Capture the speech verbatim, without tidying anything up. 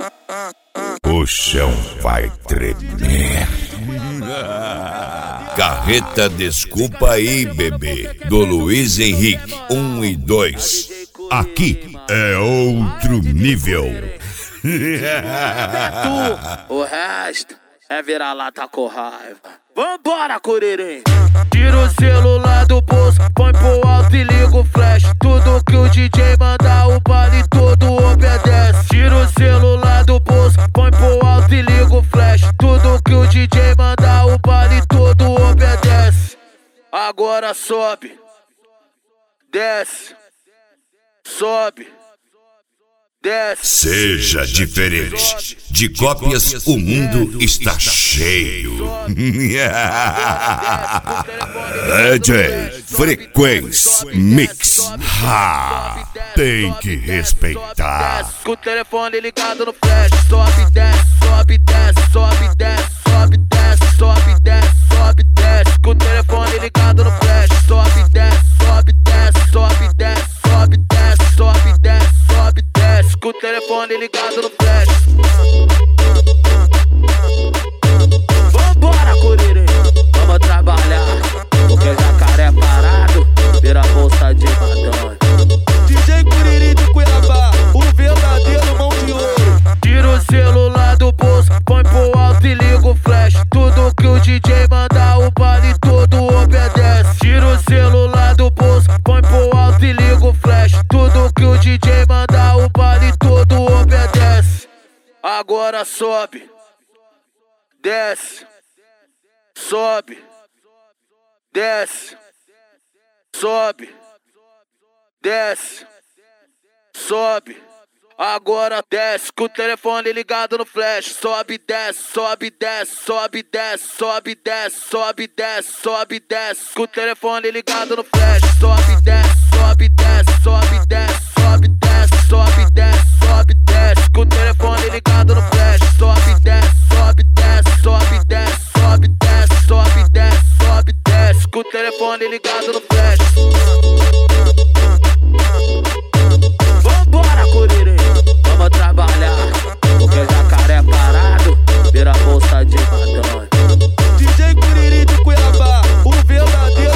O chão vai tremer. Carreta Desculpa Aí, Bebê, do Luiz Henrique, um e dois. Aqui é outro nível. Tu, o resto é virar lata com raiva. Vambora, Curirim! Tira o celular do bolso, põe pro alto e liga o flash. Tudo que o D J mandar, o baile todo obedece. Tira o celular do bolso, põe pro alto e liga o flash. Tudo que o D J mandar, o baile todo obedece. Agora sobe, desce, sobe, desce. Seja diferente. De cópias o mundo está cheio. D J Frequência Mix. Ha, tem que respeitar. Com o telefone ligado no flash. Sobe, desce, sobe, desce, sobe, desce, sobe, desce, sobe, desce, sobe, desce. Com o telefone ligado no flash. Sobe, desce, sobe, desce, sobe, desce, sobe, desce, sobe, desce, sobe, desce. Com o telefone ligado no flash. Vambora, Curirim, vamos trabalhar. Porque jacaré parado vira bolsa de madame. D J Curirim de Cuiabá, o verdadeiro mão de ouro. Tira o celular do bolso, põe pro alto e liga o flash. Tudo que o D J mandar, o baile todo obedece. Tira o celular do bolso, põe pro alto e liga o flash. Tudo que o D J mandar, o baile todo obedece. Agora sobe, desce, sobe, desce, sobe, desce, sobe. Agora desce, com o telefone ligado no flash. Sobe, desce, sobe, desce, sobe, desce, sobe, desce, sobe, desce, sobe, desce. Com o telefone ligado no flash. Sobe, desce, sobe, desce, sobe, desce, sobe, desce, sobe, desce, sobe, desce. Com o telefone ligado no flash. Sobe, desce, sobe, desce, sobe, desce, sobe, desce, sobe, desce, sobe, desce. Com o telefone ligado no flash.